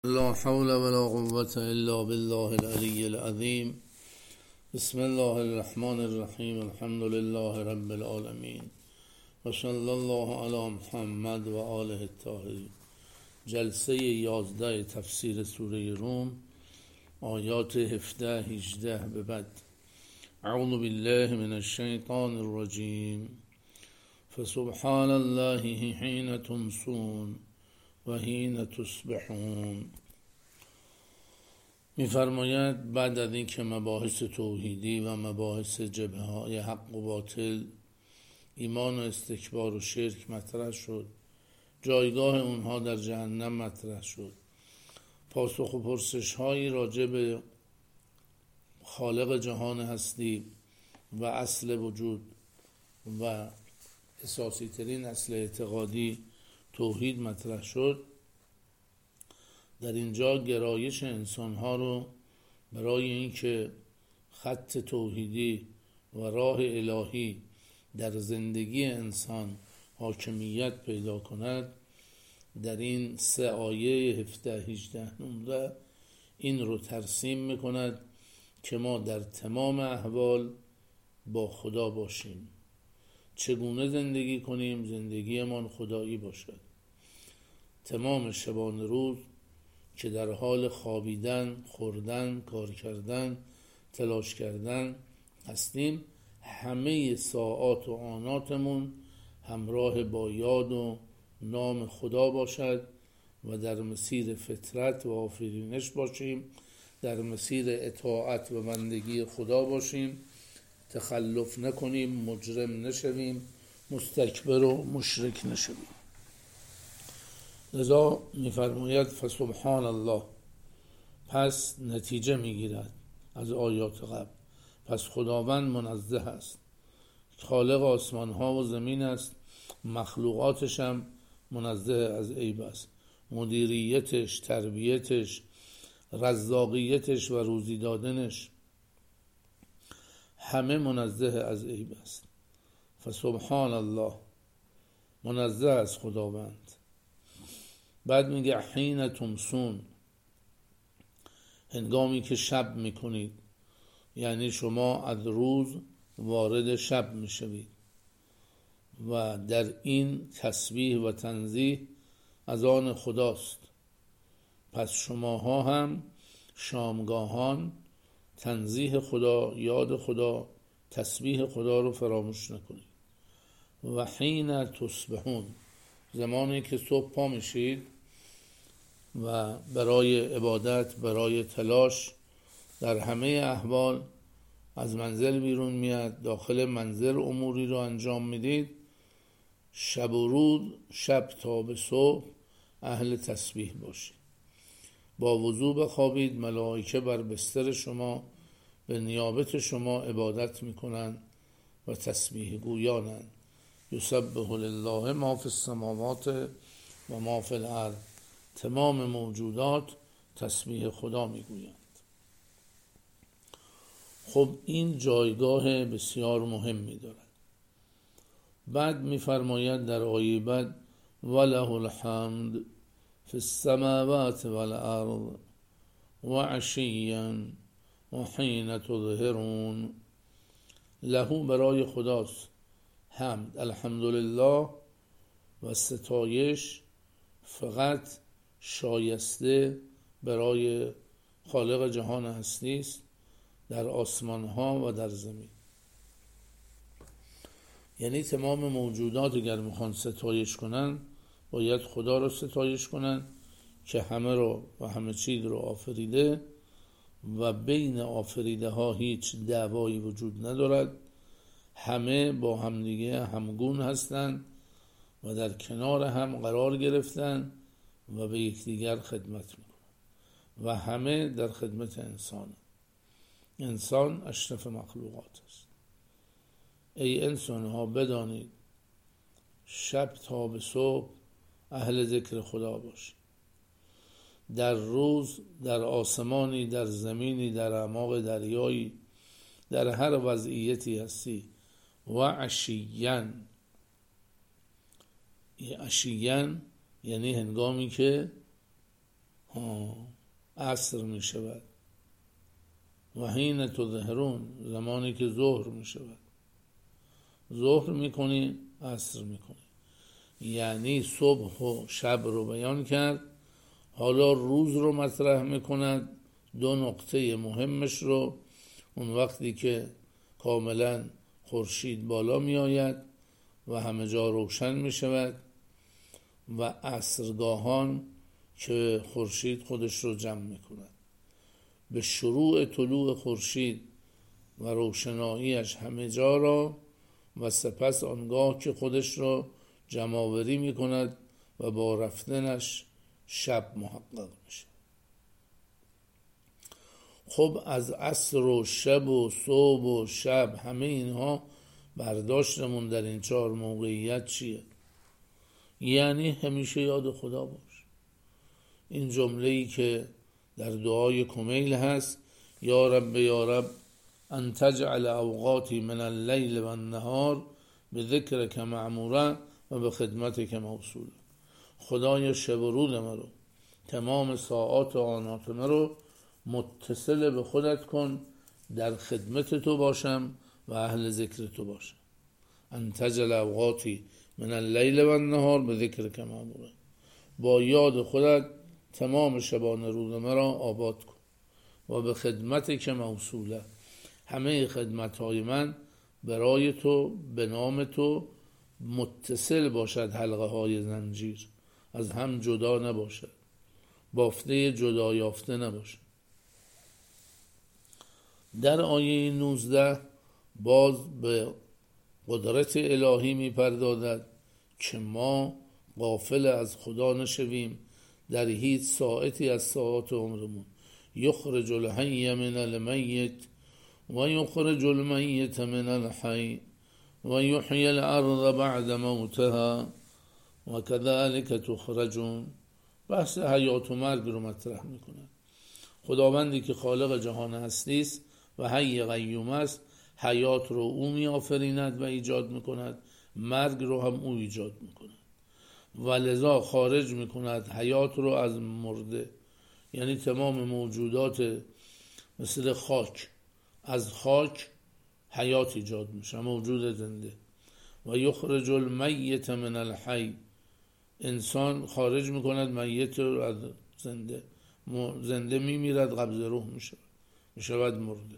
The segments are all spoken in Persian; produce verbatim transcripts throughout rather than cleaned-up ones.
لا حول ولا قوة إلا بالله العلي العظيم. بسم الله الرحمن الرحیم. الحمد لله رب العالمین و صلی الله علی محمد و آله الطاهرین. جلسه یازده تفسیر سوره روم، آیات هفده هجده به بعد. اعوذ بالله من الشیطان الرجیم. فسبحان الله حین تمسون و حین تصبحون. می‌فرماید بعد از این که مباحث توحیدی و مباحث جبهه های حق و باطل، ایمان و استکبار و شرک مطرح شد، جایگاه اونها در جهنم مطرح شد، پاسخ و پرسش هایی راجع به خالق جهان هستی و اصل وجود و اساسی ترین اصل اعتقادی توحید مطرح شد. در اینجا گرایش انسان ها رو برای اینکه خط توحیدی و راه الهی در زندگی انسان حاکمیت پیدا کند، در این سه آیه هفده هجده نمره این رو ترسیم میکند که ما در تمام احوال با خدا باشیم. چگونه زندگی کنیم؟ زندگیمان خدایی باشد. تمام شبان روز که در حال خوابیدن، خوردن، کار کردن، تلاش کردن هستیم، همه ساعات و آناتمون همراه با یاد و نام خدا باشد و در مسیر فطرت و آفرینش باشیم، در مسیر اطاعت و بندگی خدا باشیم، تخلف نکنیم، مجرم نشویم، مستکبر و مشرک نشویم. لذا می‌فرماید فسبحان الله، پس نتیجه میگیرد از آیات قبل. پس خداوند منزه است، خالق آسمان ها و زمین است، مخلوقاتش هم منزه از عیب است. مدیریتش، تربیتش، رزاقیتش و روزی دادنش همه منزه از عیب است. فسبحان الله، منزه از خداوند. بعد میگه حین تمسون، هنگامی که شب میکنید، یعنی شما از روز وارد شب میشوید و در این تسبیح و تنزیه از آن خداست. پس شماها هم شامگاهان تنزیه خدا، یاد خدا، تسبیح خدا رو فراموش نکنید. و حین تصبحون، زمانی که صبح پا میشید و برای عبادت، برای تلاش در همه احوال از منزل بیرون میاد، داخل منزل اموری رو انجام میدید، شب و روز، شب تا به صبح اهل تسبیح باشید. با وضو بخوابید، ملائکه بر بستر شما به نیابت شما عبادت میکنند و تسبیح گویانند. یسبح لله ما فی السماوات و ما فی الارض. تمام موجودات تسبیح خدا میگویند. خب این جایگاه بسیار مهمی دارد. بعد میفرماید در آیه بعد وله الحمد فی السماوات و الارض و عشیا و حین تظهرون. له، برای خداست، حمد، الحمدلله و ستایش فقط شایسته برای خالق جهان هستی است، در آسمان ها و در زمین. یعنی تمام موجودات اگر میخوان ستایش کنن، باید خدا رو ستایش کنن که همه رو و همه چیز رو آفریده و بین آفریده ها هیچ دعوایی وجود ندارد. همه با همدیگه همگون هستند و در کنار هم قرار گرفتن و به یکدیگر خدمت میکنن و همه در خدمت انسان. انسان اشرف مخلوقات است. ای انسان ها بدانید شب تا به صبح اهل ذکر خدا باشید. در روز، در آسمانی، در زمینی، در اعماق دریایی، در هر وضعیتی هستی. و عشیاً، عشیاً یعنی هنگامی که عصر می شود. و حین تظهرون، زمانی که ظهر می شود. ظهر می کنی، عصر می کنی. یعنی صبح و شب رو بیان کرد، حالا روز رو مطرح می کند. دو نقطه مهمش رو، اون وقتی که کاملا خورشید بالا می آید و همه جا روشن می شود، و عصرگاهان که خورشید خودش رو جمع می کند. به شروع طلوع خورشید و روشناییش همه جا را، و سپس آنگاه که خودش را جمع‌آوری می کند و با رفتنش شب محقق میشه. خب از عصر و شب و صبح و شب، همه اینها برداشتمون در این چهار موقعیت چیه؟ یعنی همیشه یاد خدا باش. این جمله‌ای که در دعای کمیل هست، یا رب یا رب ان تجعل اوقاتی من اللیل و النهار به ذکرک معموره و به خدمتک موصوله. خدایا شب و روز ما رو، تمام ساعات و آنات ما رو متصل به خودت کن، در خدمت تو باشم و اهل ذکر تو باشم. ان تجعل اوقاتی من اللیل و النهار به ذکرک معموره. با یاد خودت تمام شبان روز مرا آباد کن و به خدمت که موصوله، همه خدمت های من برای تو به نام تو متصل باشد، حلقه های زنجیر از هم جدا نباشد، بافته جدا یافته نباشد. در آیه نوزده باز به قدرت الهی می پردازد که ما غافل از خدا نشویم در هیچ ساعتی از ساعات عمرمون. یخرج الحی من المیت و یخرج المیت من الحی و یحیی الارض بعد موتها و کذلک تخرجون. بحث حیات و مرگ رو مطرح میکنه. خداوندی که خالق جهان هستی است و حی قیوم است، حیات رو او می آفریند و ایجاد میکند، مرگ رو هم او ایجاد میکند و لذا خارج میکند حیات رو از مرده. یعنی تمام موجودات مثل خاک، از خاک حیات ایجاد میشه، موجود زنده. و یخرج المیت من الحی، انسان خارج میکند میت رو از زنده. زنده میمیرد، قبض روح میشه، میشود مرده.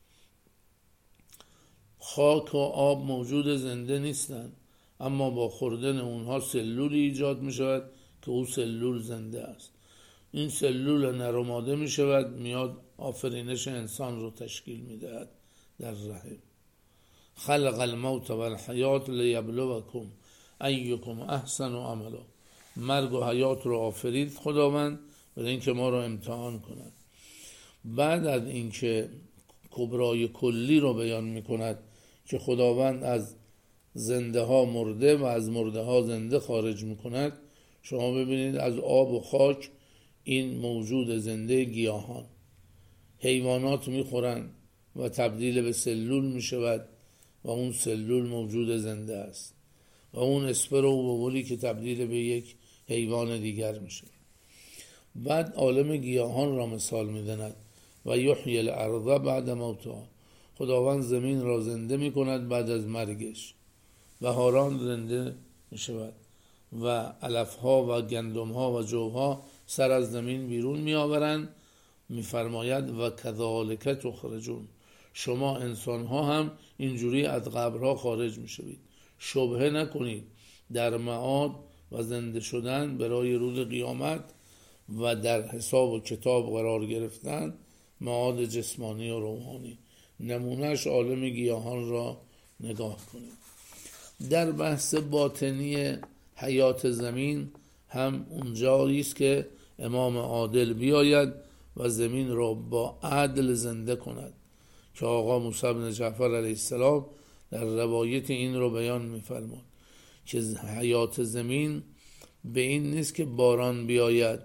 خاک و آب موجود زنده نیستند، اما با خوردن اونها سلولی ایجاد میشود که او سلول زنده است. این سلول نرماده میشود، میاد آفرینش انسان رو تشکیل میدهد در رحم. خلق الموت و الحیات لیبلوکم ایکم احسن عملا. مرگ و حیات رو آفرید خداوند برای اینکه ما رو امتحان کند. بعد از اینکه کبرای کلی رو بیان میکند که خداوند از زنده ها مرده و از مرده ها زنده خارج میکند، شما ببینید از آب و خاک این موجود زنده گیاهان، حیوانات میخورن و تبدیل به سلول میشود و اون سلول موجود زنده است و اون اسپرو و بولی که تبدیل به یک حیوان دیگر میشه. بعد عالم گیاهان را مثال میدند و یحیی الارض بعد موتها. خداوند زمین را زنده میکند بعد از مرگش. بهاران زنده میشود و علفها و گندمها و جوها سر از زمین بیرون میآورند. میفرماید و کذالک تخرجون. شما انسان ها هم اینجوری از قبرها خارج میشوید. شبهه نکنید در معاد و زنده شدن برای روز قیامت و در حساب و کتاب قرار گرفتن، معاد جسمانی و روحانی. نمونهش عالم گیاهان را نگاه کنید. در بحث باطنی حیات زمین هم اونجایی است که امام عادل بیاید و زمین را با عدل زنده کند که آقا موسی بن جعفر علیه السلام در روایت این رو بیان می‌فرماد که حیات زمین به این نیست که باران بیاید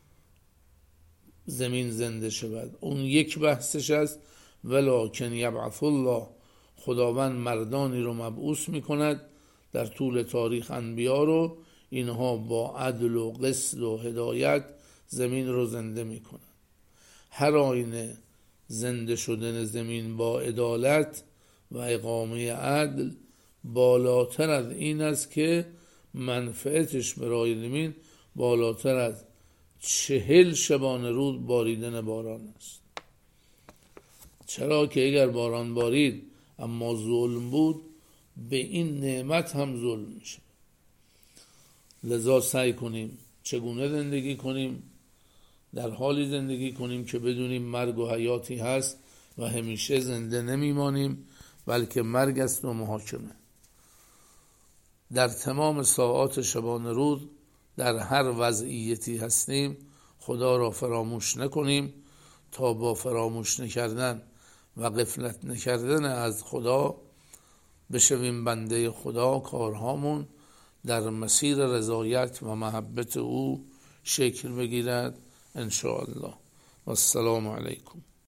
زمین زنده شود، اون یک بحثش است. ولکن یبعث الله، خداوند مردانی رو مبعوث میکند در طول تاریخ انبیا رو، اینها با عدل و قسط و هدایت زمین رو زنده میکنند. هر آینه زنده شدن زمین با عدالت و اقامه عدل بالاتر از این است که منفعتش برای زمین بالاتر از چهل شبانه روز باریدن باران است. چرا که اگر باران بارید اما ظلم بود، به این نعمت هم ظلم میشه. لذا سعی کنیم چگونه زندگی کنیم، در حالی زندگی کنیم که بدونیم مرگ و حیاتی هست و همیشه زنده نمیمانیم، بلکه مرگ است و محاکمه. در تمام ساعات شبانه روز در هر وضعیتی هستیم خدا را فراموش نکنیم تا با فراموش نکردن و غفلت نکردن از خدا بشویم بنده خدا، کارهامون در مسیر رضایت و محبت او شکل بگیرد ان شاء الله. و السلام علیکم.